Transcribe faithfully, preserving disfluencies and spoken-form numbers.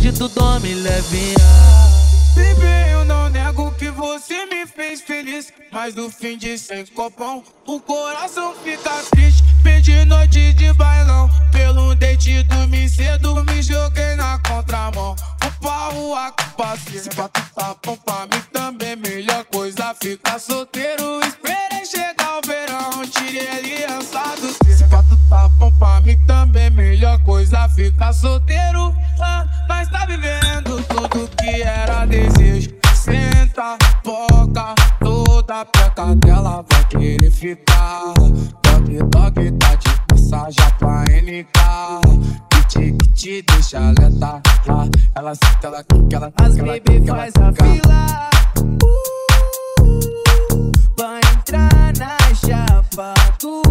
noite tu dorme levinha. Bebê, eu não nego que você me fez feliz, mas no fim de sem copão o coração fica triste. Perdi noite de bailão, pelo date dormi cedo, me joguei na contramão. O pau a culpa se bate tapão pra mim também. Melhor coisa ficar solteiro. Esperei chegar o verão, tirei aliança do se bate tapão pra mim também. Melhor coisa ficar solteiro. Ah, mas tá vivendo tudo que era desejo. Senta, boca, toda peca dela vai querer ficar. Toque, toque, tá de passagem pra N K. Que te, que te deixa alerta. Ela senta, ela quica, ela As baby faz a fila uh, pra entrar na chapa. Tu